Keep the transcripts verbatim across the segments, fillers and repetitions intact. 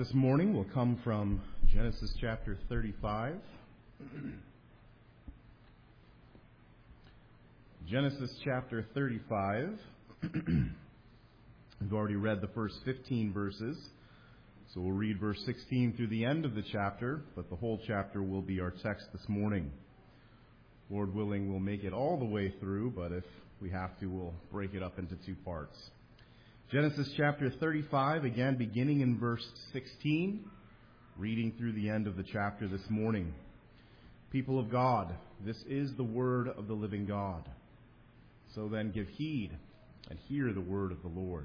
this morning will come from Genesis chapter thirty-five. Genesis chapter thirty-five. We've already read the first fifteen verses, so we'll read verse sixteen through the end of the chapter, but the whole chapter will be our text this morning. Lord willing, we'll make it all the way through, but if we have to, we'll break it up into two parts. Genesis chapter thirty-five, again beginning in verse sixteen, reading through the end of the chapter this morning. People of God, this is the word of the living God. So then give heed and hear the word of the Lord.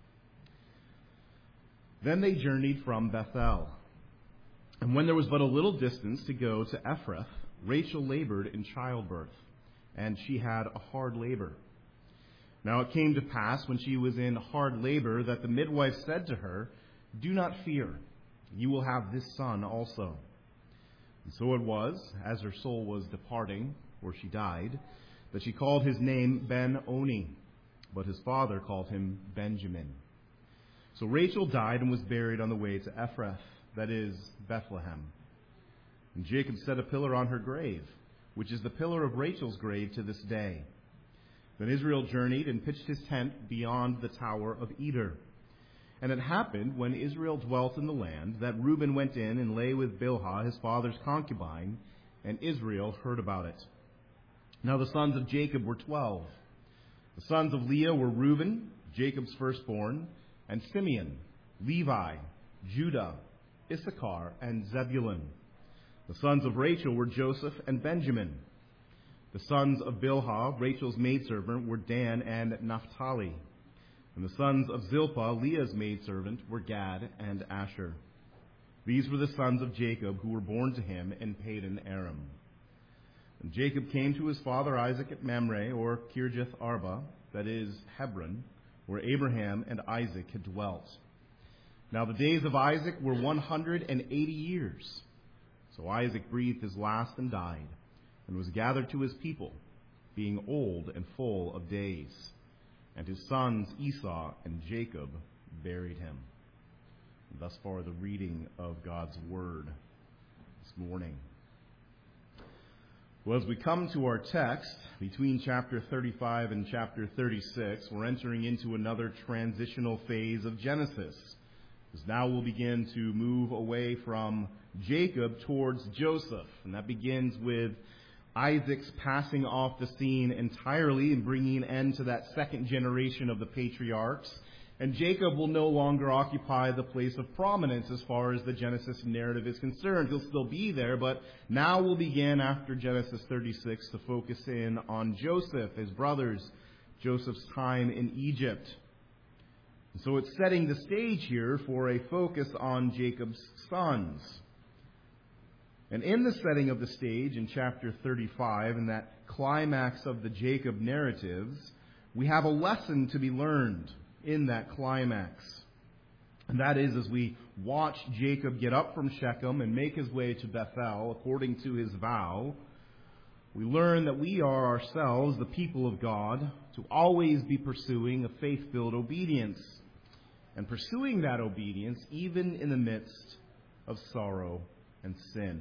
Then they journeyed from Bethel. And when there was but a little distance to go to Ephrath, Rachel labored in childbirth, and she had a hard labor. Now it came to pass when she was in hard labor that the midwife said to her, "Do not fear, you will have this son also." And so it was, as her soul was departing, or she died, that she called his name Ben-Oni, but his father called him Benjamin. So Rachel died and was buried on the way to Ephrath, that is, Bethlehem. And Jacob set a pillar on her grave, which is the pillar of Rachel's grave to this day. Then Israel journeyed and pitched his tent beyond the tower of Eder. And it happened, when Israel dwelt in the land, that Reuben went in and lay with Bilhah, his father's concubine, and Israel heard about it. Now the sons of Jacob were twelve. The sons of Leah were Reuben, Jacob's firstborn, and Simeon, Levi, Judah, Issachar, and Zebulun. The sons of Rachel were Joseph and Benjamin. The sons of Bilhah, Rachel's maidservant, were Dan and Naphtali. And the sons of Zilpah, Leah's maidservant, were Gad and Asher. These were the sons of Jacob who were born to him in Padan Aram. And Jacob came to his father Isaac at Mamre, or Kirjath Arba, that is, Hebron, where Abraham and Isaac had dwelt. Now the days of Isaac were one hundred eighty years. So Isaac breathed his last and died, and was gathered to his people, being old and full of days. And his sons Esau and Jacob buried him. And thus far the reading of God's word this morning. Well, as we come to our text, between chapter thirty-five and chapter thirty-six, we're entering into another transitional phase of Genesis. Because now we'll begin to move away from Jacob towards Joseph. And that begins with Isaac's passing off the scene entirely and bringing an end to that second generation of the patriarchs. And Jacob will no longer occupy the place of prominence as far as the Genesis narrative is concerned. He'll still be there, but now we'll begin after Genesis thirty-six to focus in on Joseph, his brothers, Joseph's time in Egypt. And so it's setting the stage here for a focus on Jacob's sons. And in the setting of the stage in chapter thirty-five, in that climax of the Jacob narratives, we have a lesson to be learned in that climax. And that is, as we watch Jacob get up from Shechem and make his way to Bethel according to his vow, we learn that we are ourselves, the people of God, to always be pursuing a faith-filled obedience. And pursuing that obedience even in the midst of sorrow and sin.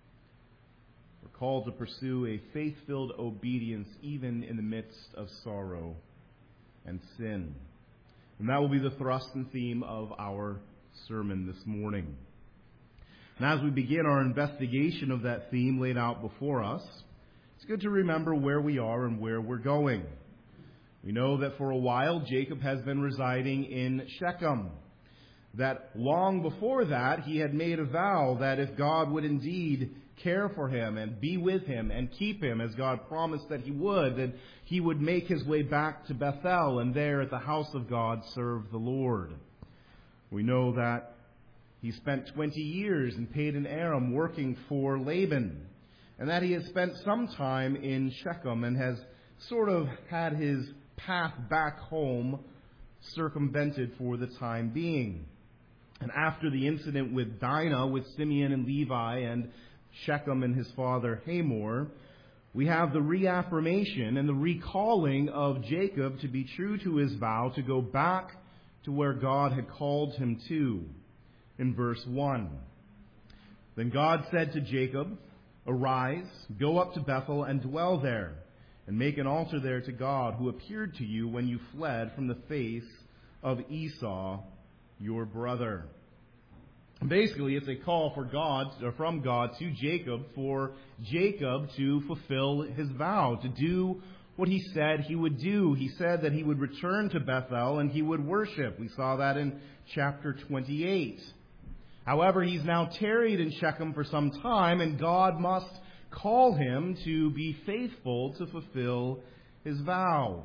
We're called to pursue a faith-filled obedience even in the midst of sorrow and sin. And that will be the thrust and theme of our sermon this morning. And as we begin our investigation of that theme laid out before us, it's good to remember where we are and where we're going. We know that for a while Jacob has been residing in Shechem. That long before that, he had made a vow that if God would indeed care for him and be with him and keep him as God promised that he would, that he would make his way back to Bethel and there at the house of God serve the Lord. We know that he spent twenty years in Padan Aram working for Laban, and that he has spent some time in Shechem and has sort of had his path back home circumvented for the time being. And after the incident with Dinah, with Simeon and Levi, and Shechem and his father Hamor, we have the reaffirmation and the recalling of Jacob to be true to his vow to go back to where God had called him to. in verse one. Then God said to Jacob, "Arise, go up to Bethel and dwell there, and make an altar there to God, who appeared to you when you fled from the face of Esau, your brother." Basically, it's a call for God, or from God to Jacob, for Jacob to fulfill his vow, to do what he said he would do. He said that he would return to Bethel and he would worship. We saw that in chapter twenty-eight. However, he's now tarried in Shechem for some time, and God must call him to be faithful to fulfill his vow.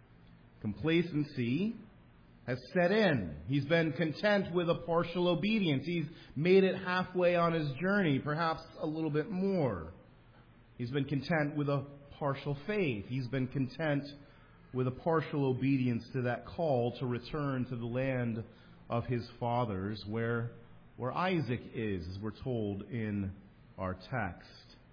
Complacency has set in. He's been content with a partial obedience. He's made it halfway on his journey, perhaps a little bit more. He's been content with a partial faith. He's been content with a partial obedience to that call to return to the land of his fathers, where, where Isaac is, as we're told in our text.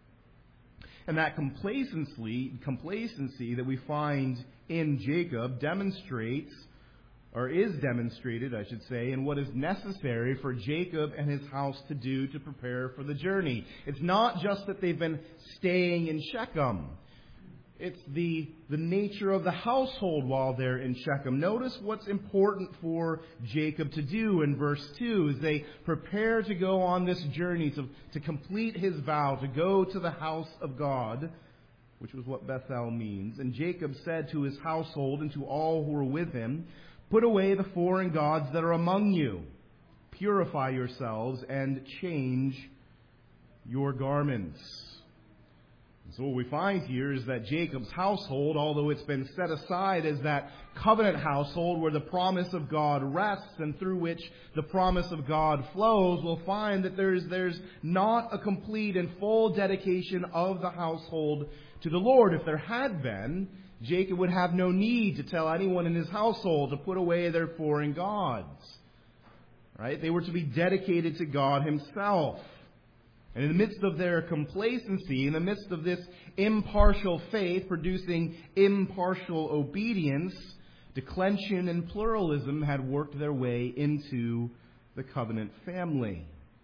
And that complacency, complacency that we find in Jacob demonstrates, or is demonstrated, I should say, in what is necessary for Jacob and his house to do to prepare for the journey. It's not just that they've been staying in Shechem. It's the, the nature of the household while they're in Shechem. Notice what's important for Jacob to do in verse two as they prepare to go on this journey to, to complete his vow, to go to the house of God, which was what Bethel means. And Jacob said to his household and to all who were with him, "Put away the foreign gods that are among you. Purify yourselves and change your garments." And so what we find here is that Jacob's household, although it's been set aside as that covenant household where the promise of God rests and through which the promise of God flows, we'll find that there's, there's not a complete and full dedication of the household to the Lord. If there had been, Jacob would have no need to tell anyone in his household to put away their foreign gods. Right? They were to be dedicated to God himself. And in the midst of their complacency, in the midst of this impartial faith producing impartial obedience, declension and pluralism had worked their way into the covenant family.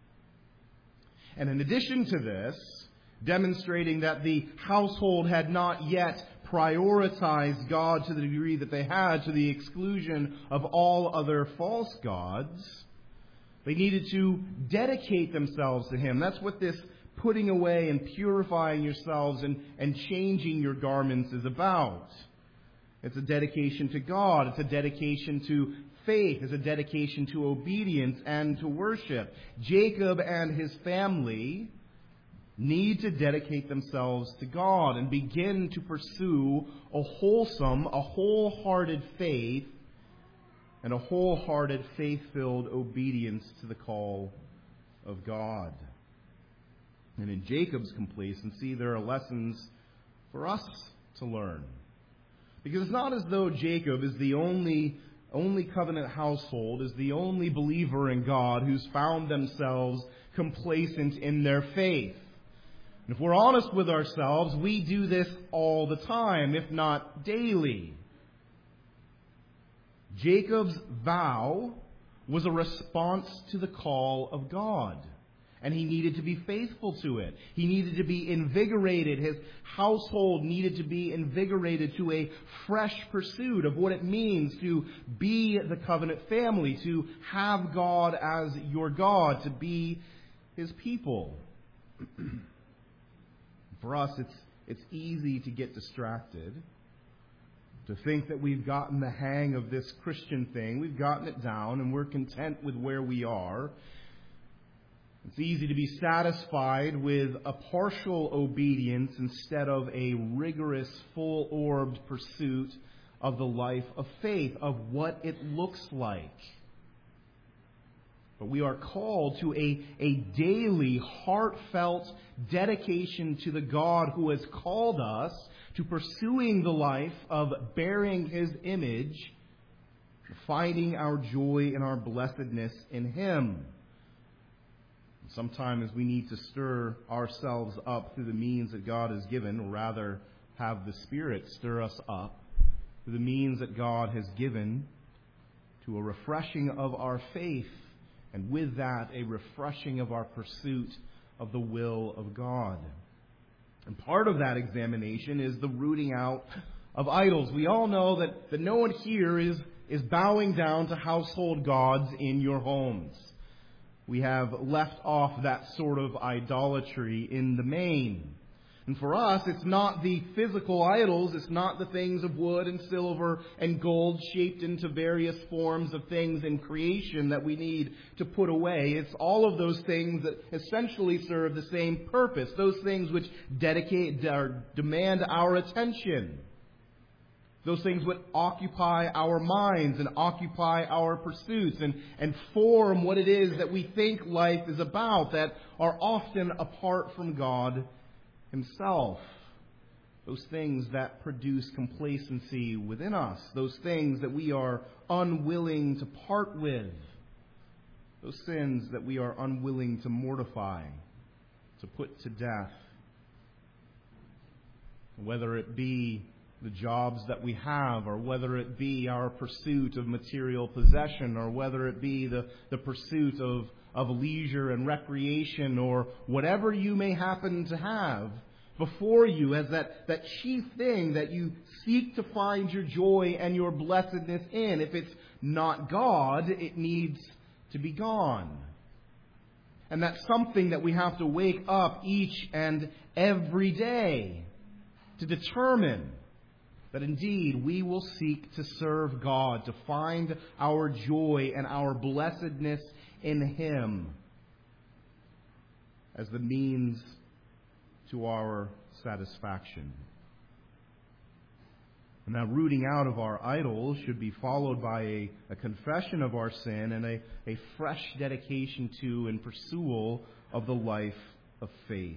And in addition to this, demonstrating that the household had not yet prioritized God to the degree that they had, to the exclusion of all other false gods, they needed to dedicate themselves to Him. That's what this putting away and purifying yourselves and, and changing your garments is about. It's a dedication to God. It's a dedication to faith. It's a dedication to obedience and to worship. Jacob and his family need to dedicate themselves to God and begin to pursue a wholesome, a wholehearted faith and a wholehearted, faith-filled obedience to the call of God. And in Jacob's complacency, there are lessons for us to learn. Because it's not as though Jacob is the only, only covenant household, is the only believer in God who's found themselves complacent in their faith. And if we're honest with ourselves, we do this all the time, if not daily. Jacob's vow was a response to the call of God. And he needed to be faithful to it. He needed to be invigorated. His household needed to be invigorated to a fresh pursuit of what it means to be the covenant family, to have God as your God, to be His people. For us, it's, it's easy to get distracted, to think that we've gotten the hang of this Christian thing, we've gotten it down, and we're content with where we are. It's easy to be satisfied with a partial obedience instead of a rigorous, full-orbed pursuit of the life of faith, of what it looks like. But we are called to a, a daily, heartfelt dedication to the God who has called us to pursuing the life of bearing His image, finding our joy and our blessedness in Him. Sometimes we need to stir ourselves up through the means that God has given, or rather have the Spirit stir us up through the means that God has given to a refreshing of our faith and with that, a refreshing of our pursuit of the will of God. And part of that examination is the rooting out of idols. We all know that, that no one here is, is bowing down to household gods in your homes. We have left off that sort of idolatry in the main. And for us, it's not the physical idols, it's not the things of wood and silver and gold shaped into various forms of things in creation that we need to put away. It's all of those things that essentially serve the same purpose, those things which dedicate or demand our attention. Those things would occupy our minds and occupy our pursuits and, and form what it is that we think life is about, that are often apart from God Himself. Those things that produce complacency within us. Those things that we are unwilling to part with. Those sins that we are unwilling to mortify, to put to death. Whether it be the jobs that we have, or whether it be our pursuit of material possession, or whether it be the, the pursuit of, of leisure and recreation, or whatever you may happen to have before you as that, that chief thing that you seek to find your joy and your blessedness in. If it's not God, it needs to be gone. And that's something that we have to wake up each and every day to determine that indeed we will seek to serve God, to find our joy and our blessedness in Him as the means to our satisfaction. And that rooting out of our idols should be followed by a, a confession of our sin and a, a fresh dedication to and pursual of the life of faith.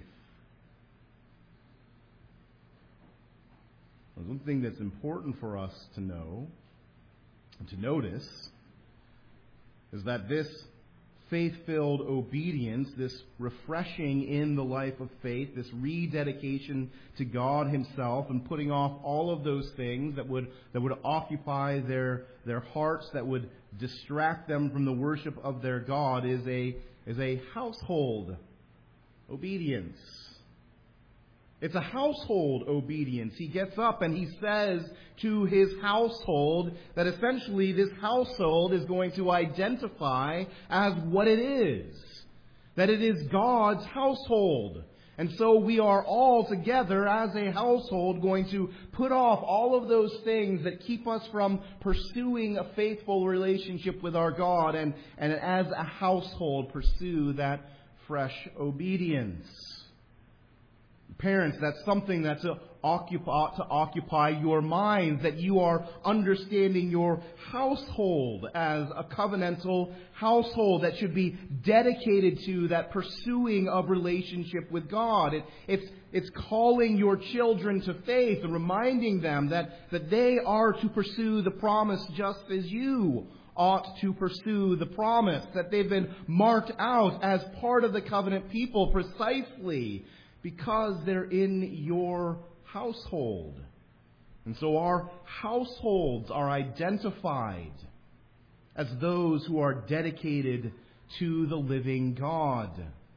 One thing that's important for us to know and to notice is that this faith-filled obedience, this refreshing in the life of faith, this rededication to God Himself and putting off all of those things that would that would occupy their their hearts, that would distract them from the worship of their God, is a is a household obedience. It's a household obedience. He gets up and he says to his household that essentially this household is going to identify as what it is. That it is God's household. And so we are all together as a household going to put off all of those things that keep us from pursuing a faithful relationship with our God, and, and as a household pursue that fresh obedience. Parents, that's something that's to occupy, to occupy your minds, that you are understanding your household as a covenantal household that should be dedicated to that pursuing of relationship with God. It, it's, it's calling your children to faith and reminding them that, that they are to pursue the promise just as you ought to pursue the promise, that they've been marked out as part of the covenant people precisely because they're in your household. And so our households are identified as those who are dedicated to the living God.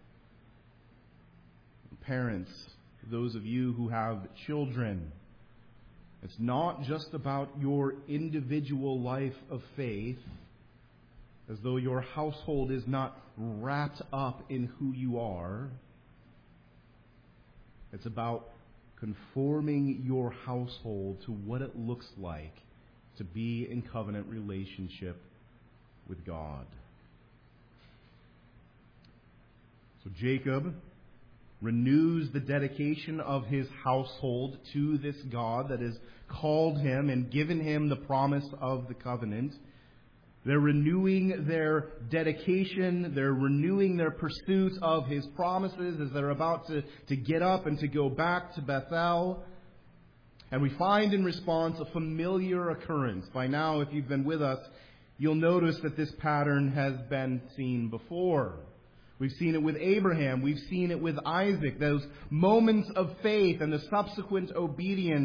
Parents, those of you who have children, it's not just about your individual life of faith, as though your household is not wrapped up in who you are. It's about conforming your household to what it looks like to be in covenant relationship with God. So Jacob renews the dedication of his household to this God that has called him and given him the promise of the covenant. They're renewing their dedication, they're renewing their pursuit of His promises as they're about to, to get up and to go back to Bethel. And we find in response a familiar occurrence. By now, if you've been with us, you'll notice that this pattern has been seen before. We've seen it with Abraham, we've seen it with Isaac. Those moments of faith and the subsequent obedience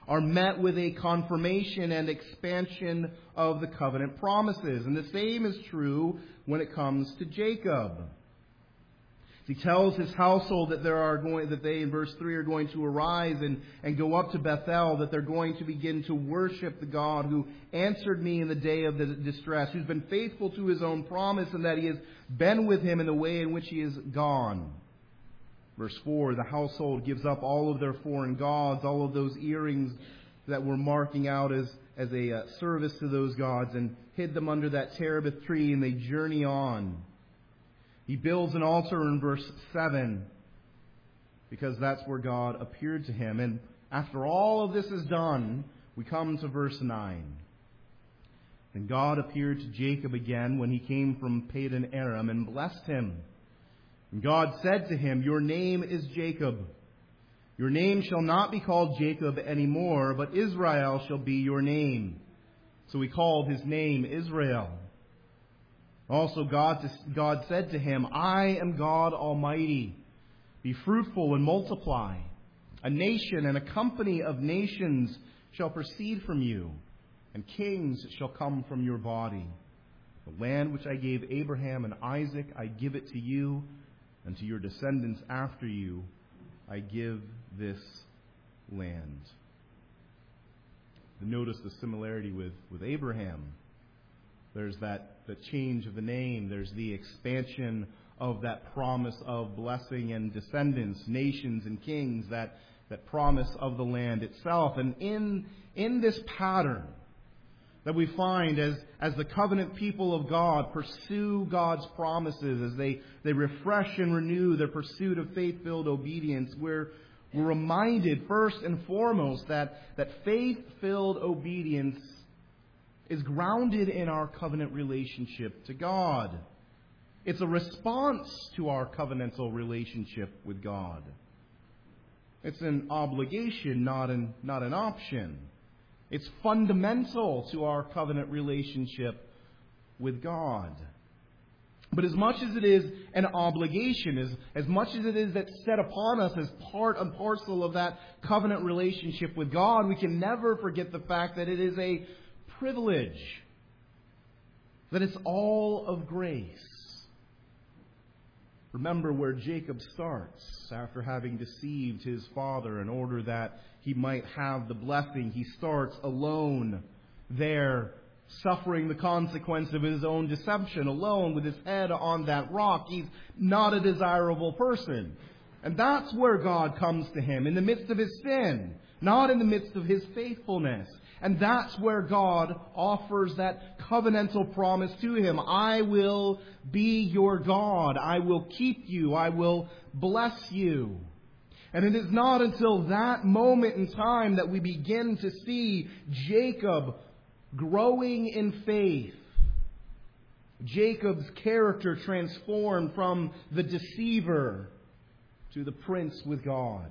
are met with a confirmation and expansion of the covenant promises. And the same is true when it comes to Jacob. He tells his household that there are going, that they in verse three are going to arise and, and go up to Bethel, that they're going to begin to worship the God who answered me in the day of the distress, who's been faithful to his own promise, and that he has been with him in the way in which he is gone. Verse four, the household gives up all of their foreign gods, all of those earrings that were marking out as, as a uh, service to those gods, and hid them under that terebinth tree, and they journey on. He builds an altar in verse seven because that's where God appeared to him. And after all of this is done, we come to verse nine. Then God appeared to Jacob again when he came from Padan Aram and blessed him. And God said to him, "Your name is Jacob. Your name shall not be called Jacob anymore, but Israel shall be your name." So he called his name Israel. Also, God, God said to him, "I am God Almighty. Be fruitful and multiply. A nation and a company of nations shall proceed from you, and kings shall come from your body. The land which I gave Abraham and Isaac, I give it to you, and to your descendants after you, I give this land." Notice the similarity with, with Abraham. There's that, that change of the name. There's the expansion of that promise of blessing and descendants, nations and kings, that, that promise of the land itself. And in, in this pattern that we find as, as the covenant people of God pursue God's promises, as they, they refresh and renew their pursuit of faith-filled obedience, we're, we're reminded first and foremost that, that faith-filled obedience is grounded in our covenant relationship to God. It's a response to our covenantal relationship with God. It's an obligation, not an, not an option. It's fundamental to our covenant relationship with God. But as much as it is an obligation, as, as much as it is that's set upon us as part and parcel of that covenant relationship with God, we can never forget the fact that it is a privilege, that it's all of grace. Remember where Jacob starts after having deceived his father in order that he might have the blessing. He starts alone there, suffering the consequence of his own deception, alone with his head on that rock. He's not a desirable person. And that's where God comes to him, in the midst of his sin, not in the midst of his faithfulness. And that's where God offers that covenantal promise to him. I will be your God. I will keep you. I will bless you. And it is not until that moment in time that we begin to see Jacob growing in faith. Jacob's character transformed from the deceiver to the prince with God.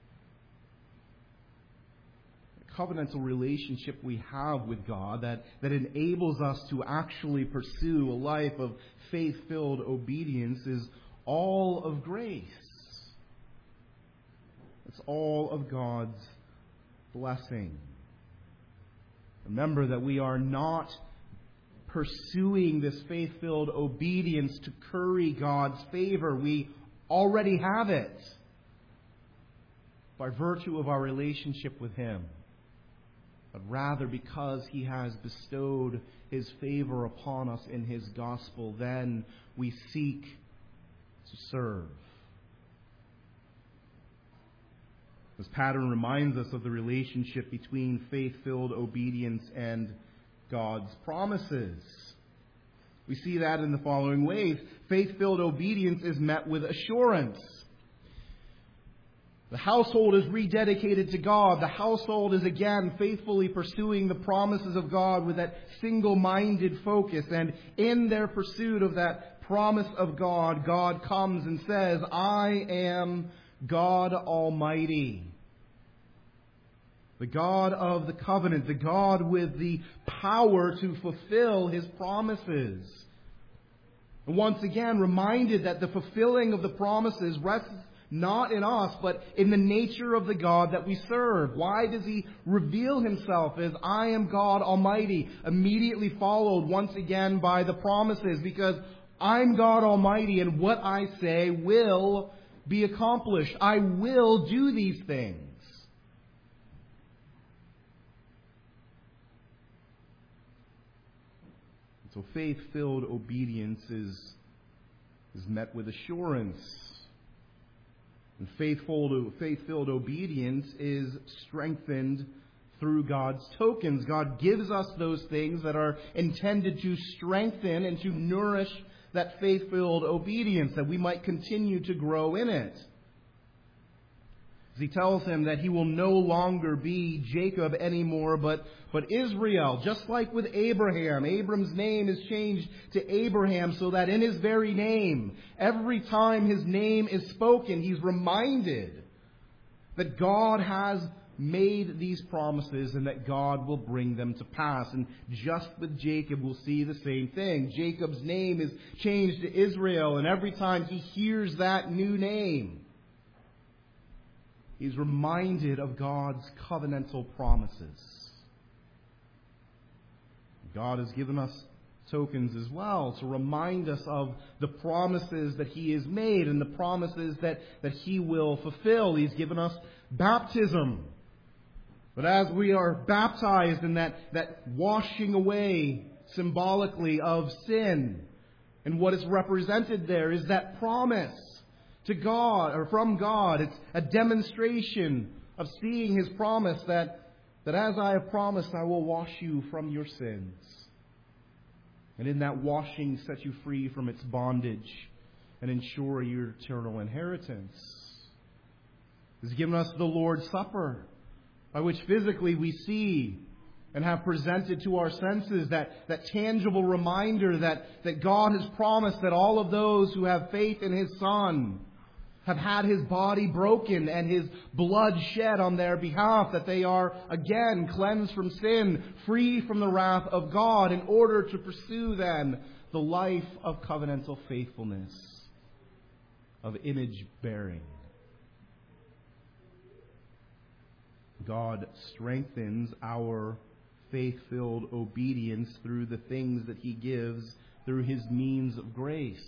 Covenantal relationship we have with God that, that enables us to actually pursue a life of faith-filled obedience is all of grace. It's all of God's blessing. Remember that we are not pursuing this faith-filled obedience to curry God's favor. We already have it by virtue of our relationship with Him. But rather because He has bestowed His favor upon us in His gospel, then we seek to serve. This pattern reminds us of the relationship between faith-filled obedience and God's promises. We see that in the following ways. Faith-filled obedience is met with assurance. The household is rededicated to God. The household is again faithfully pursuing the promises of God with that single-minded focus. And in their pursuit of that promise of God, God comes and says, I am God Almighty. The God of the covenant, the God with the power to fulfill His promises. And once again, reminded that the fulfilling of the promises rests not in us, but in the nature of the God that we serve. Why does he reveal himself as I am God Almighty, immediately followed once again by the promises? Because I'm God Almighty, and what I say will be accomplished. I will do these things. So faith-filled obedience is, is met with assurance. And faithful, faith-filled obedience is strengthened through God's tokens. God gives us those things that are intended to strengthen and to nourish that faith-filled obedience, that we might continue to grow in it. As he tells him that he will no longer be Jacob anymore, but, but Israel. Just like with Abraham. Abram's name is changed to Abraham so that in his very name, every time his name is spoken, he's reminded that God has made these promises and that God will bring them to pass. And just with Jacob, we'll see the same thing. Jacob's name is changed to Israel, and every time he hears that new name, he's reminded of God's covenantal promises. God has given us tokens as well to remind us of the promises that he has made and the promises that, that he will fulfill. He's given us baptism. But as we are baptized in that, that washing away symbolically of sin, and what is represented there is that promise to God, or from God. It's a demonstration of seeing his promise that, that as I have promised, I will wash you from your sins. And in that washing, set you free from its bondage and ensure your eternal inheritance. He's given us the Lord's Supper, by which physically we see and have presented to our senses that, that tangible reminder that, that God has promised that all of those who have faith in his Son have had his body broken and his blood shed on their behalf, that they are again cleansed from sin, free from the wrath of God, in order to pursue then the life of covenantal faithfulness, of image bearing. God strengthens our faith-filled obedience through the things that he gives through his means of grace.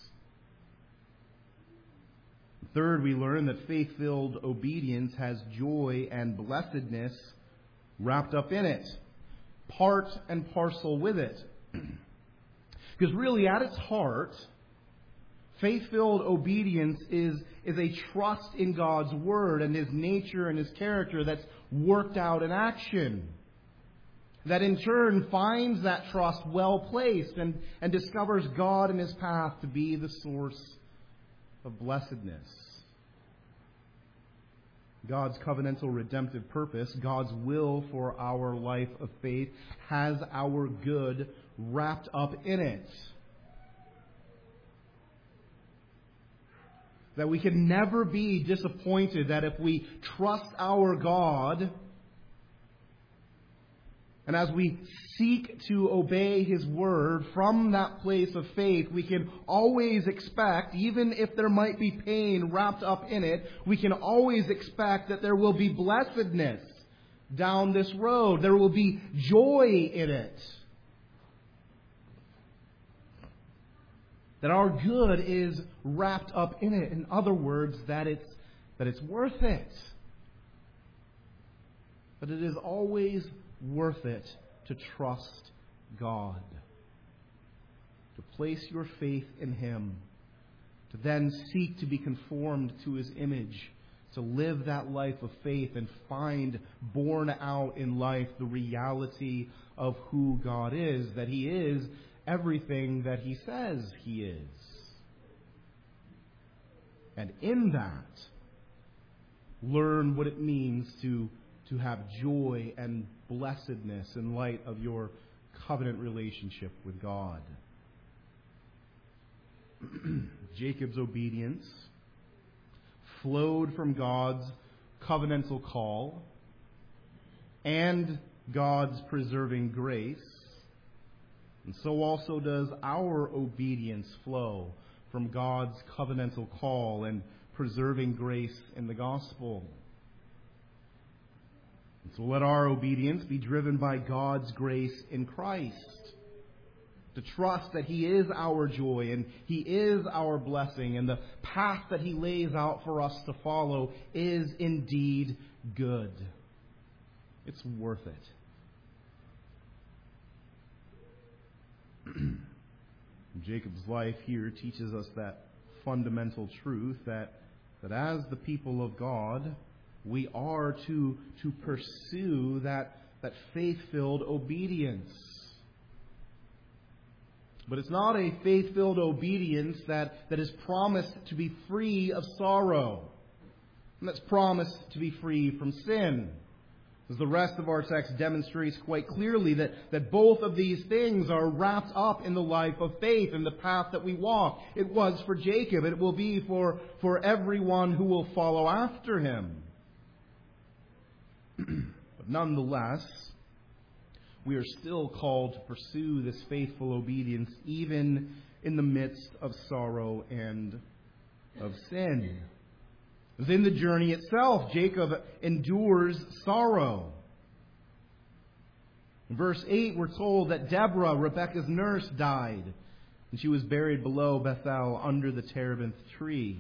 Third, we learn that faith-filled obedience has joy and blessedness wrapped up in it, part and parcel with it. Because really, at its heart, faith-filled obedience is, is a trust in God's Word and his nature and his character that's worked out in action. That in turn finds that trust well placed and, and discovers God and his path to be the source of blessedness. God's covenantal redemptive purpose, God's will for our life of faith, has our good wrapped up in it. That we can never be disappointed that if we trust our God, and as we seek to obey his word from that place of faith, we can always expect, even if there might be pain wrapped up in it, we can always expect that there will be blessedness down this road. There will be joy in it. That our good is wrapped up in it. In other words, that it's, that it's worth it. But it is always worth it to trust God, to place your faith in him, to then seek to be conformed to his image, to live that life of faith and find borne out in life the reality of who God is, that he is everything that he says he is. And in that, learn what it means to to have joy and blessedness in light of your covenant relationship with God. Jacob's obedience flowed from God's covenantal call and God's preserving grace. And so also does our obedience flow from God's covenantal call and preserving grace in the gospel. And so let our obedience be driven by God's grace in Christ. To trust that He is our joy and He is our blessing, and the path that He lays out for us to follow is indeed good. It's worth it. Jacob's life here teaches us that fundamental truth that, that as the people of God, we are to, to pursue that, that faith-filled obedience. But it's not a faith-filled obedience that, that is promised to be free of sorrow. And that's promised to be free from sin. As the rest of our text demonstrates quite clearly that, that both of these things are wrapped up in the life of faith and the path that we walk. It was for Jacob. It will be for, for everyone who will follow after him. But nonetheless, we are still called to pursue this faithful obedience even in the midst of sorrow and of sin. Within the journey itself, Jacob endures sorrow. In verse eight, we're told that Deborah, Rebekah's nurse, died, and she was buried below Bethel under the terebinth tree.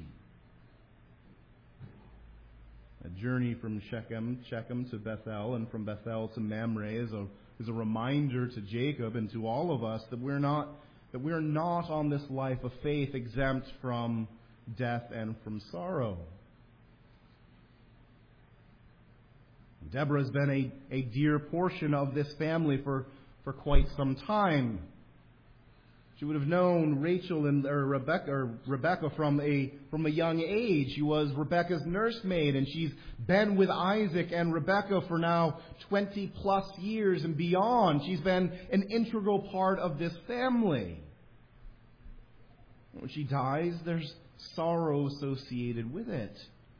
A journey from Shechem, Shechem to Bethel and from Bethel to Mamre is a is a reminder to Jacob and to all of us that we're not that we're not on this life of faith exempt from death and from sorrow. Deborah has been a, a dear portion of this family for, for quite some time. She would have known Rachel and or Rebecca, or Rebecca from a from a young age. She was Rebecca's nursemaid, and she's been with Isaac and Rebecca for now twenty plus years and beyond. She's been an integral part of this family. When she dies, there's sorrow associated with it.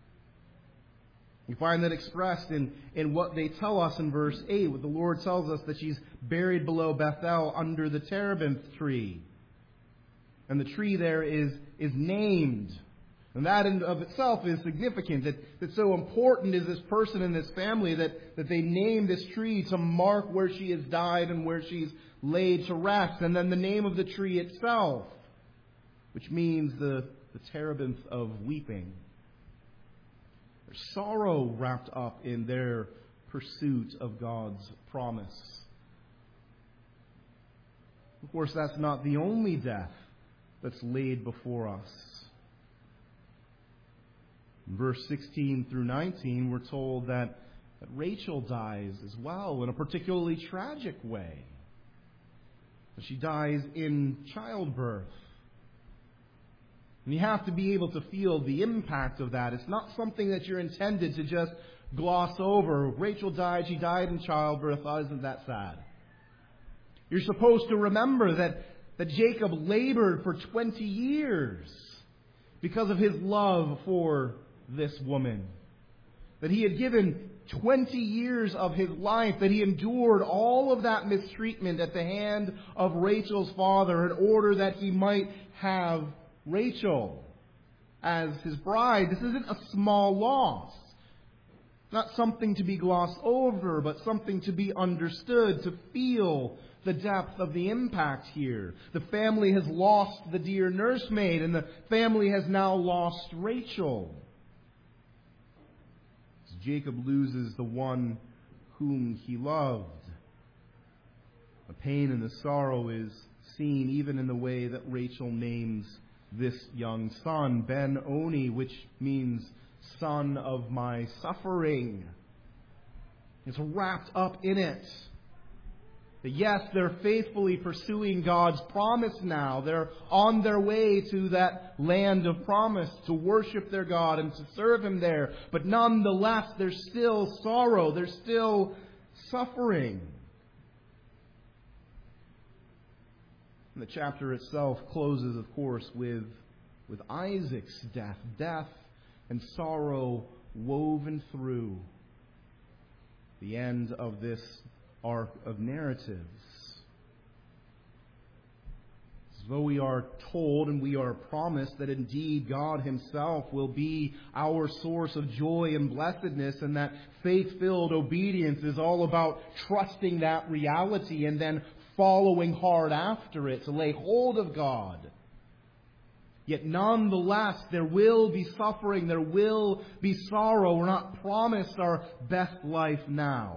We find that expressed in, in what they tell us in verse eight. What the Lord tells us that she's buried below Bethel under the terebinth tree. And the tree there is, is named. And that in of itself is significant. That, that so important is this person in this family that, that they name this tree to mark where she has died and where she's laid to rest. And then the name of the tree itself, which means the, the terebinth of weeping. There's sorrow wrapped up in their pursuit of God's promise. Of course, that's not the only death that's laid before us. In verse sixteen through nineteen, we're told that, that Rachel dies as well in a particularly tragic way. She dies in childbirth. And you have to be able to feel the impact of that. It's not something that you're intended to just gloss over. Rachel died, she died in childbirth. Oh, isn't that sad? You're supposed to remember that, that Jacob labored for twenty years because of his love for this woman. That he had given twenty years of his life, that he endured all of that mistreatment at the hand of Rachel's father in order that he might have Rachel as his bride. This isn't a small loss. Not something to be glossed over, but something to be understood, to feel the depth of the impact here. The family has lost the dear nursemaid, and the family has now lost Rachel. As Jacob loses the one whom he loved. The pain and the sorrow is seen even in the way that Rachel names this young son, Ben-Oni, which means son of my suffering. It's wrapped up in it. That yes, they're faithfully pursuing God's promise now. They're on their way to that land of promise to worship their God and to serve Him there. But nonetheless, there's still sorrow. There's still suffering. And the chapter itself closes, of course, with, with Isaac's death. Death and sorrow woven through the end of this arc of narratives. Though we are told and we are promised that indeed God Himself will be our source of joy and blessedness, and that faith-filled obedience is all about trusting that reality and then following hard after it to lay hold of God. Yet nonetheless, there will be suffering, there will be sorrow. We're not promised our best life now.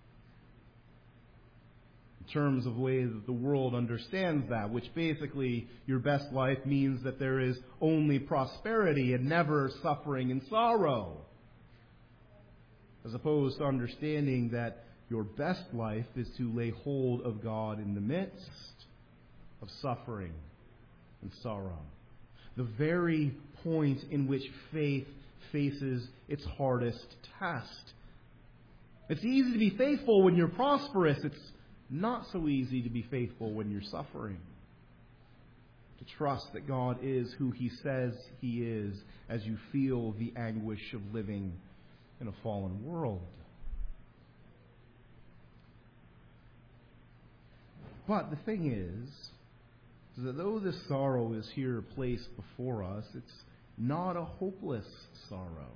In terms of ways that the world understands that, which basically your best life means that there is only prosperity and never suffering and sorrow. As opposed to understanding that your best life is to lay hold of God in the midst of suffering and sorrow. The very point in which faith faces its hardest test. It's easy to be faithful when you're prosperous. It's not so easy to be faithful when you're suffering. To trust that God is who He says He is as you feel the anguish of living in a fallen world. But the thing is, is that though this sorrow is here placed before us, it's not a hopeless sorrow.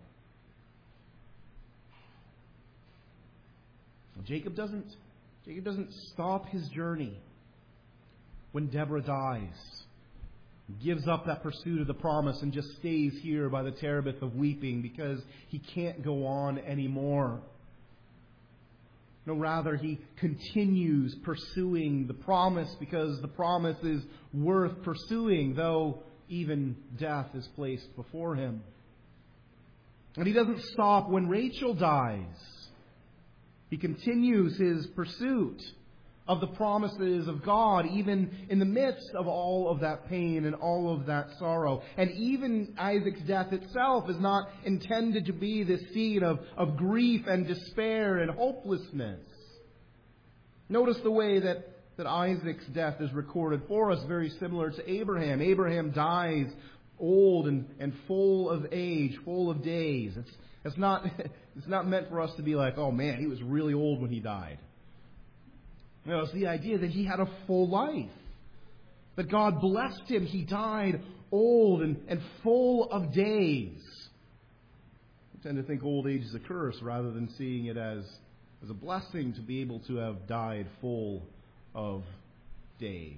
Jacob doesn't Jacob doesn't stop his journey when Deborah dies, gives up that pursuit of the promise and just stays here by the terebinth of weeping because he can't go on anymore. No, rather he continues pursuing the promise because the promise is worth pursuing, though even death is placed before him. And he doesn't stop when Rachel dies. He continues his pursuit of the promises of God, even in the midst of all of that pain and all of that sorrow. And even Isaac's death itself is not intended to be this scene of, of grief and despair and hopelessness. Notice the way that, that Isaac's death is recorded for us, very similar to Abraham. Abraham dies old and, and full of age, full of days. It's, it's not, it's not meant for us to be like, oh man, he was really old when he died. No, it's the idea that he had a full life. That God blessed him. He died old and, and full of days. I tend to think old age is a curse rather than seeing it as, as a blessing to be able to have died full of days.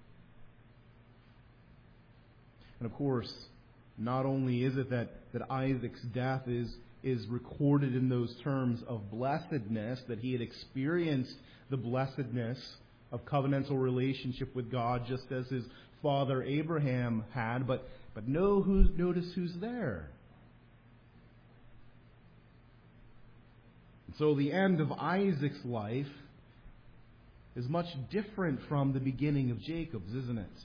And of course, not only is it that, that Isaac's death is, is recorded in those terms of blessedness, that he had experienced the blessedness of covenantal relationship with God, just as his father Abraham had. But but know who's, notice who's there. And so the end of Isaac's life is much different from the beginning of Jacob's, isn't it?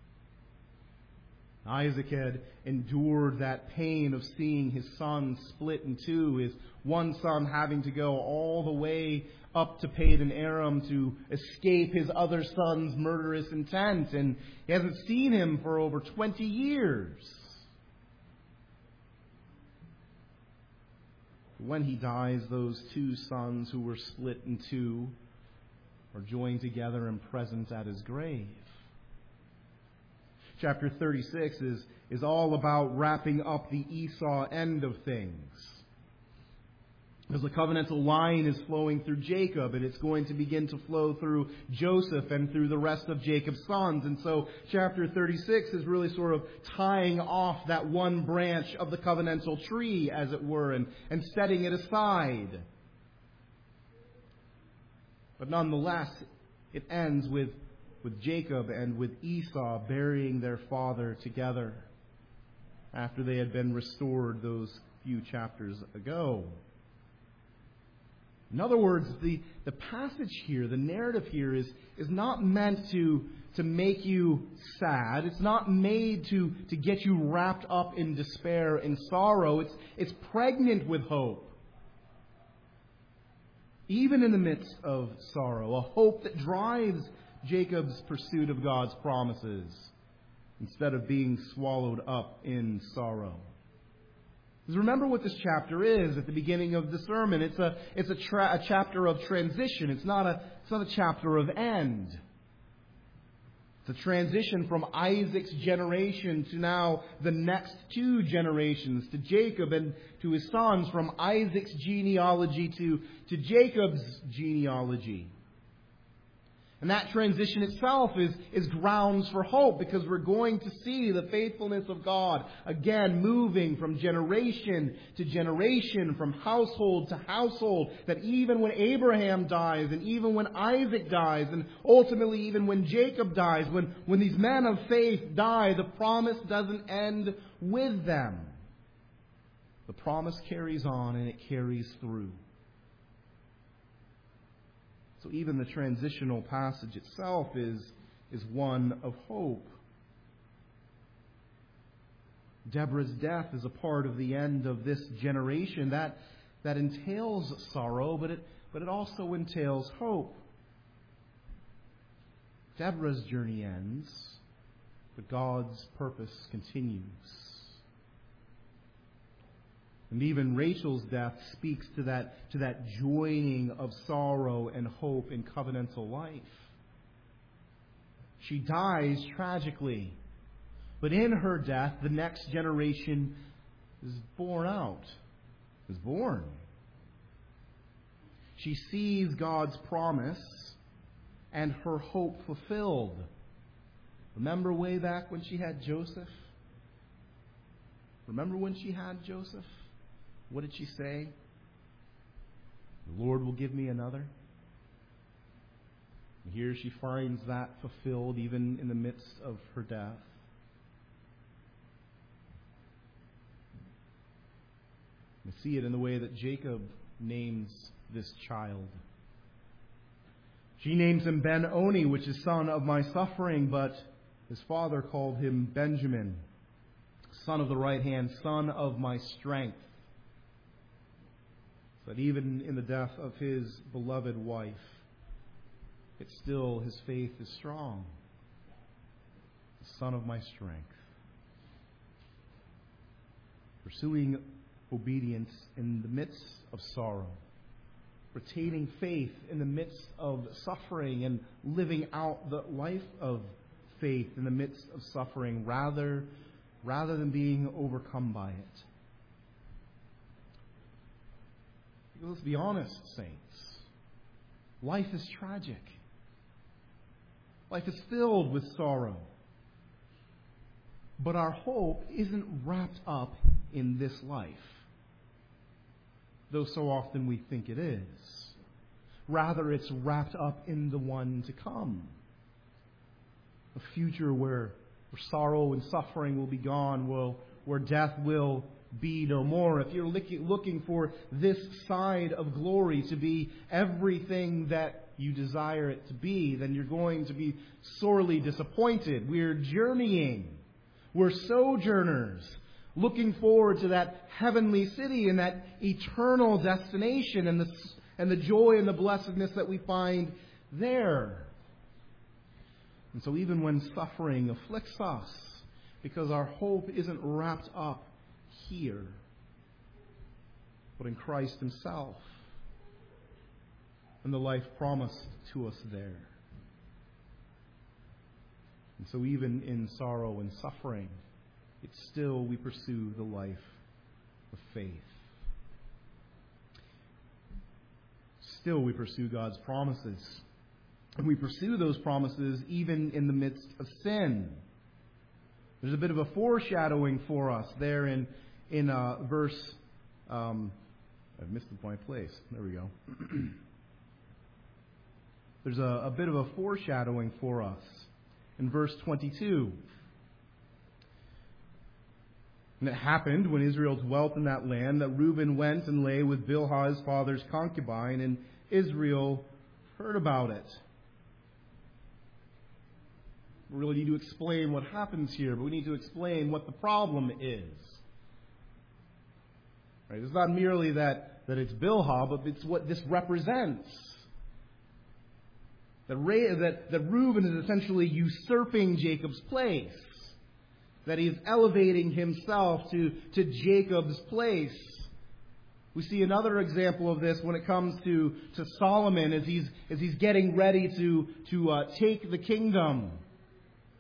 Isaac had endured that pain of seeing his son split in two, his one son having to go all the way up to Padan Aram to escape his other son's murderous intent. And he hasn't seen him for over twenty years. When he dies, those two sons who were split in two are joined together and present at his grave. Chapter thirty-six is, is all about wrapping up the Esau end of things. As the covenantal line is flowing through Jacob, and it's going to begin to flow through Joseph and through the rest of Jacob's sons. And so chapter thirty-six is really sort of tying off that one branch of the covenantal tree, as it were, and, and setting it aside. But nonetheless, it ends with with Jacob and with Esau burying their father together after they had been restored those few chapters ago. In other words, the, the passage here, the narrative here is, is not meant to, to make you sad. It's not made to, to get you wrapped up in despair and sorrow. It's, it's pregnant with hope. Even in the midst of sorrow, a hope that drives Jacob's pursuit of God's promises instead of being swallowed up in sorrow. Because remember what this chapter is at the beginning of the sermon. It's a it's a, tra- a chapter of transition. It's not a it's not a chapter of end. It's It's a transition from Isaac's generation to now the next two generations, to Jacob and to his sons, from Isaac's genealogy to, to Jacob's genealogy. And that transition itself is, is grounds for hope, because we're going to see the faithfulness of God again moving from generation to generation, from household to household, that even when Abraham dies, and even when Isaac dies, and ultimately even when Jacob dies, when, when these men of faith die, the promise doesn't end with them. The promise carries on and it carries through. So even the transitional passage itself is, is one of hope. Deborah's death is a part of the end of this generation. That, that entails sorrow, but it, but it also entails hope. Deborah's journey ends, but God's purpose continues. And even Rachel's death speaks to that, to that joining of sorrow and hope in covenantal life. She dies tragically, but in her death, the next generation is born out, is born. She sees God's promise and her hope fulfilled. Remember way back when she had Joseph? Remember when she had Joseph? What did she say? The Lord will give me another. And here she finds that fulfilled even in the midst of her death. We see it in the way that Jacob names this child. She names him Ben-Oni, which is son of my suffering, but his father called him Benjamin, son of the right hand, son of my strength. But even in the death of his beloved wife, it's still his faith is strong. The son of my strength. Pursuing obedience in the midst of sorrow. Retaining faith in the midst of suffering, and living out the life of faith in the midst of suffering rather, rather than being overcome by it. Let's be honest, saints. Life is tragic. Life is filled with sorrow. But our hope isn't wrapped up in this life, though so often we think it is. Rather, it's wrapped up in the one to come. A future where, where sorrow and suffering will be gone, will, where death will be no more. If you're looking for this side of glory to be everything that you desire it to be, then you're going to be sorely disappointed. We're journeying. We're sojourners, looking forward to that heavenly city and that eternal destination and the, and the joy and the blessedness that we find there. And so even when suffering afflicts us, because our hope isn't wrapped up here, but in Christ Himself and the life promised to us there. And so even in sorrow and suffering, it's still we pursue the life of faith. Still we pursue God's promises. And we pursue those promises even in the midst of sin. There's a bit of a foreshadowing for us there in in uh, verse. Um, I've missed my place. There we go. There's a, a bit of a foreshadowing for us in verse twenty-two. And it happened when Israel dwelt in that land that Reuben went and lay with Bilhah his father's concubine, and Israel heard about it. We really need to explain what happens here, but we need to explain what the problem is. Right? It's not merely that, that it's Bilhah, but it's what this represents. That, Re, that, that Reuben is essentially usurping Jacob's place. That he is elevating himself to, to Jacob's place. We see another example of this when it comes to, to Solomon as he's, as he's getting ready to, to uh, take the kingdom.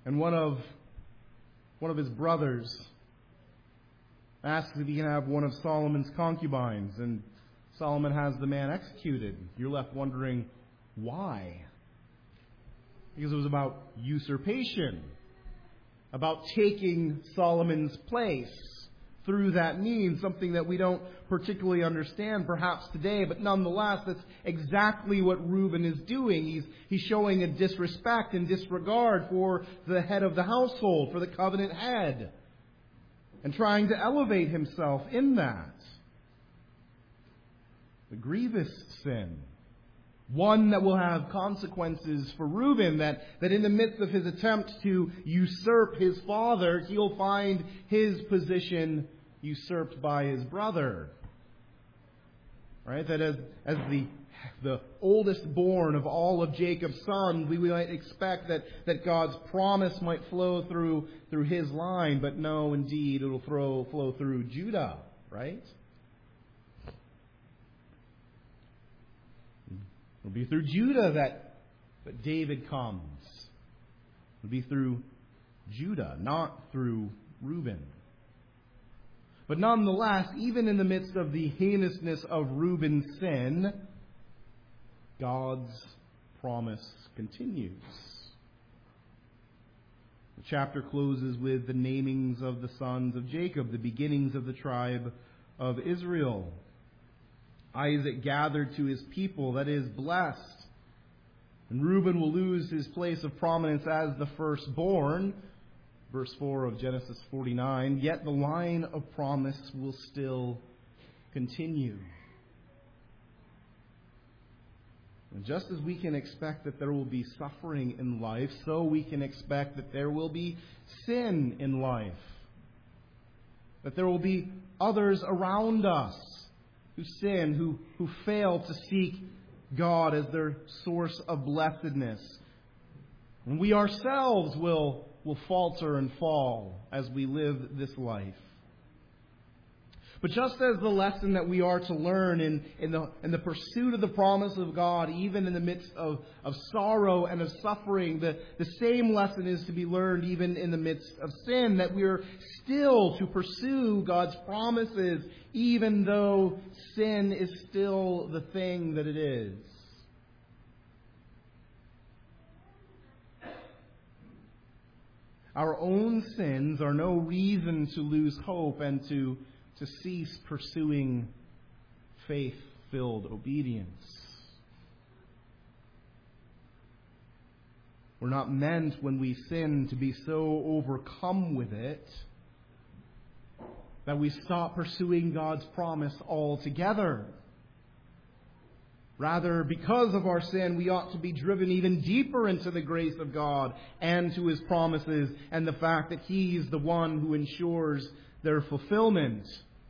And one of one of his brothers asks if he can have one of Solomon's concubines, and Solomon has the man executed. You're left wondering, why? Because it was about usurpation, about taking Solomon's place through that means, something that we don't particularly understand perhaps today, but nonetheless, that's exactly what Reuben is doing. He's, he's showing a disrespect and disregard for the head of the household, for the covenant head, and trying to elevate himself in that. A grievous sin. One that will have consequences for Reuben, that, that in the midst of his attempt to usurp his father, he'll find his position usurped by his brother. Right? That as, as the, the oldest born of all of Jacob's sons, we might expect that, that God's promise might flow through, through his line, but no, indeed, it'll flow, flow through Judah. Right? It'll be through Judah that, that David comes. It'll be through Judah, not through Reuben. But nonetheless, even in the midst of the heinousness of Reuben's sin, God's promise continues. The chapter closes with the namings of the sons of Jacob, the beginnings of the tribe of Israel. Isaac gathered to his people, that is, blessed. And Reuben will lose his place of prominence as the firstborn. Verse four of Genesis forty-nine. Yet the line of promise will still continue. And just as we can expect that there will be suffering in life, so we can expect that there will be sin in life. That there will be others around us who sin, who, who fail to seek God as their source of blessedness. And we ourselves will, will falter and fall as we live this life. But just as the lesson that we are to learn in, in, the, in the pursuit of the promise of God, even in the midst of, of sorrow and of suffering, the, the same lesson is to be learned even in the midst of sin, that we are still to pursue God's promises, even though sin is still the thing that it is. Our own sins are no reason to lose hope and to to cease pursuing faith-filled obedience. We're not meant, when we sin, to be so overcome with it that we stop pursuing God's promise altogether. Rather, because of our sin, we ought to be driven even deeper into the grace of God and to His promises, and the fact that He's the one who ensures their fulfillment.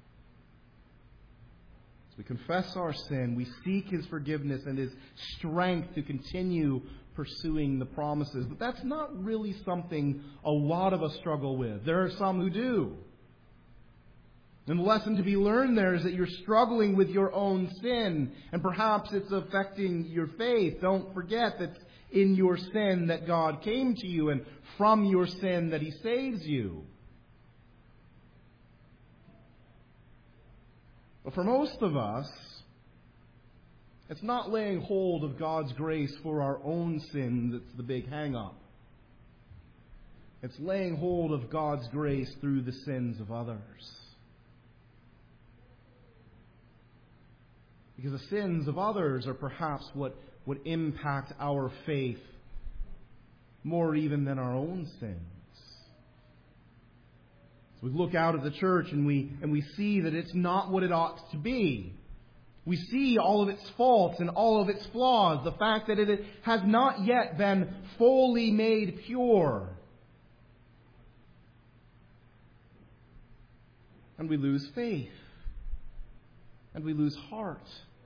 As we confess our sin, we seek His forgiveness and His strength to continue pursuing the promises. But that's not really something a lot of us struggle with. There are some who do. And the lesson to be learned there is that you're struggling with your own sin, and perhaps it's affecting your faith. Don't forget that in your sin that God came to you, and from your sin that He saves you. But for most of us, it's not laying hold of God's grace for our own sin that's the big hang-up. It's laying hold of God's grace through the sins of others. Because the sins of others are perhaps what would impact our faith more even than our own sins. So we look out at the church and we and we see that it's not what it ought to be. We see all of its faults and all of its flaws. The fact that it has not yet been fully made pure. And we lose faith. And we lose heart.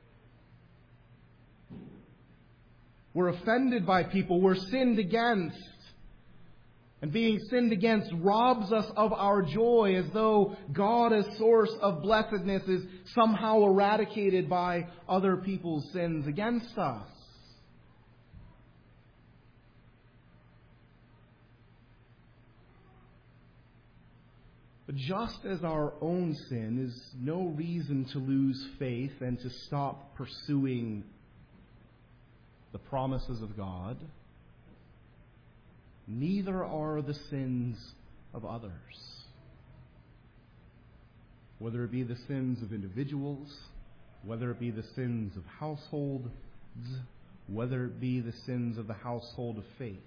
We're offended by people. We're sinned against. And being sinned against robs us of our joy, as though God as source of blessedness is somehow eradicated by other people's sins against us. But just as our own sin is no reason to lose faith and to stop pursuing the promises of God, neither are the sins of others. Whether it be the sins of individuals, whether it be the sins of households, whether it be the sins of the household of faith.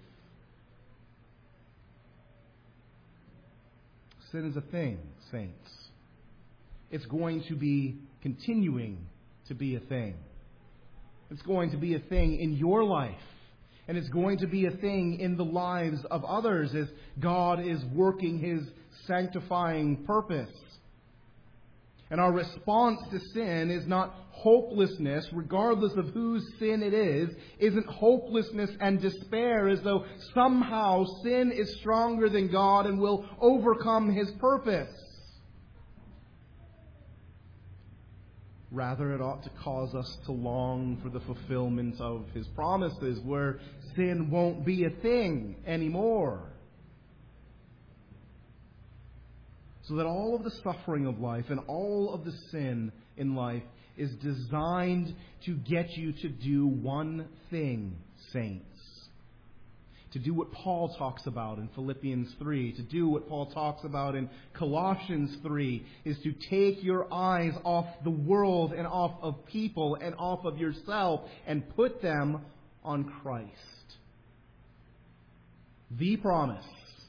Sin is a thing, saints. It's going to be continuing to be a thing. It's going to be a thing in your life. And it's going to be a thing in the lives of others as God is working His sanctifying purpose. And our response to sin is not hopelessness, regardless of whose sin it is, isn't hopelessness and despair as though somehow sin is stronger than God and will overcome His purpose. Rather, it ought to cause us to long for the fulfillment of His promises, where sin won't be a thing anymore. So that all of the suffering of life and all of the sin in life is designed to get you to do one thing, saints. To do what Paul talks about in Philippians three, to do what Paul talks about in Colossians three, is to take your eyes off the world and off of people and off of yourself and put them on Christ. The promise.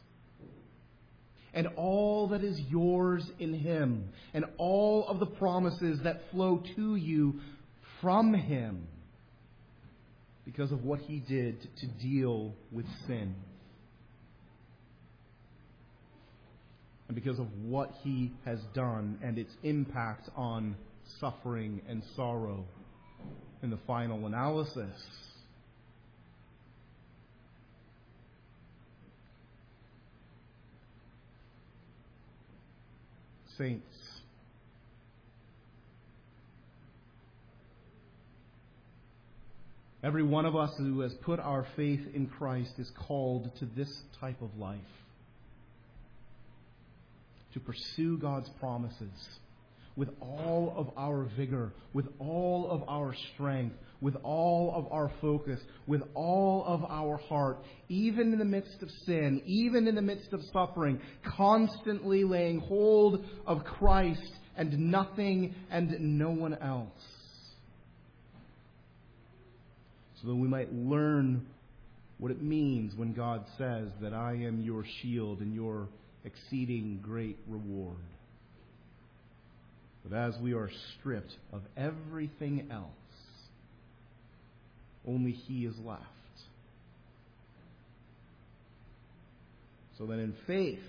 And all that is yours in Him, and all of the promises that flow to you from Him because of what He did to deal with sin. And because of what He has done and its impact on suffering and sorrow in the final analysis. Saints, every one of us who has put our faith in Christ is called to this type of life. To pursue God's promises with all of our vigor, with all of our strength, with all of our focus, with all of our heart, even in the midst of sin, even in the midst of suffering, constantly laying hold of Christ and nothing and no one else. So that we might learn what it means when God says that I am your shield and your exceeding great reward. But as we are stripped of everything else, only He is left. So that in faith,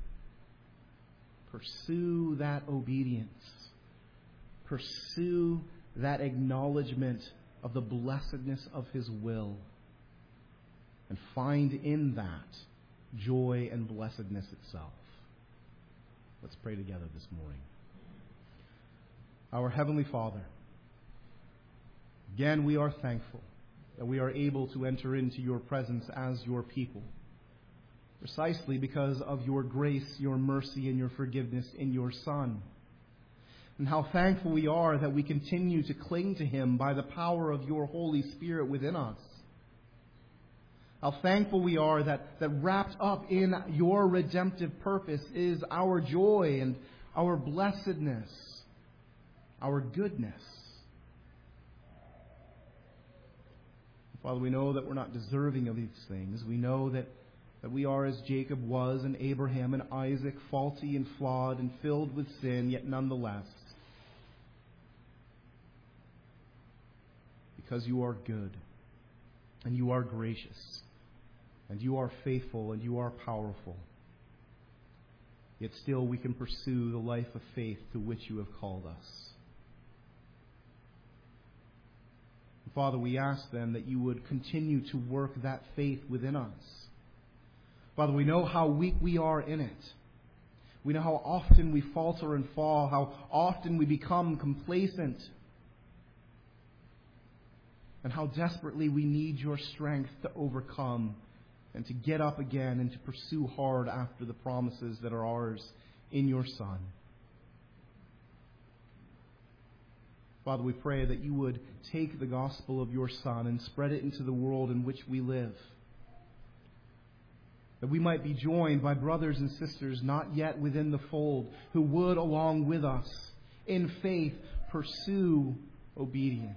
pursue that obedience. Pursue that acknowledgement of the blessedness of His will. And find in that joy and blessedness itself. Let's pray together this morning. Our Heavenly Father, again we are thankful that we are able to enter into your presence as your people, precisely because of your grace, your mercy, and your forgiveness in your Son. And how thankful we are that we continue to cling to Him by the power of your Holy Spirit within us. How thankful we are that, that wrapped up in your redemptive purpose is our joy and our blessedness, our goodness. Father, we know that we're not deserving of these things. We know that, that we are as Jacob was and Abraham and Isaac, faulty and flawed and filled with sin, yet nonetheless, because you are good and you are gracious and you are faithful and you are powerful, yet still we can pursue the life of faith to which you have called us. Father, we ask then that you would continue to work that faith within us. Father, we know how weak we are in it. We know how often we falter and fall, how often we become complacent, and how desperately we need your strength to overcome and to get up again and to pursue hard after the promises that are ours in your Son. Father, we pray that you would take the gospel of your Son and spread it into the world in which we live. That we might be joined by brothers and sisters not yet within the fold, who would, along with us, in faith, pursue obedience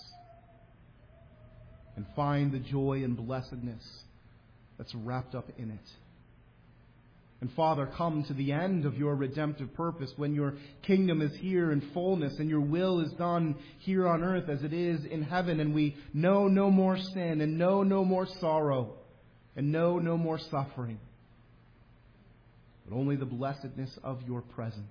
and find the joy and blessedness that's wrapped up in it. And Father, come to the end of your redemptive purpose when your kingdom is here in fullness and your will is done here on earth as it is in heaven, and we know no more sin and know no more sorrow and know no more suffering, but only the blessedness of your presence.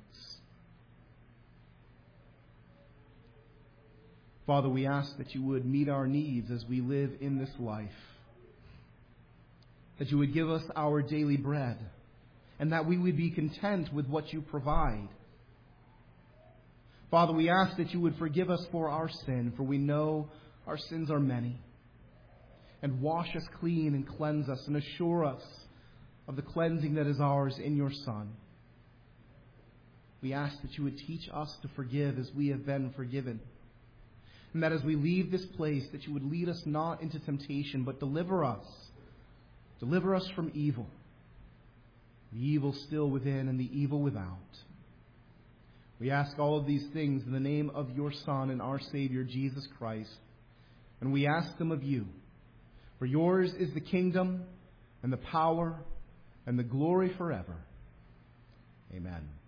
Father, we ask that you would meet our needs as we live in this life, that you would give us our daily bread, and that we would be content with what you provide. Father, we ask that you would forgive us for our sin, for we know our sins are many, and wash us clean and cleanse us and assure us of the cleansing that is ours in your Son. We ask that you would teach us to forgive as we have been forgiven, and that as we leave this place, that you would lead us not into temptation, but deliver us. Deliver us from evil. The evil still within and the evil without. We ask all of these things in the name of your Son and our Savior, Jesus Christ. And we ask them of you. For yours is the kingdom and the power and the glory forever. Amen.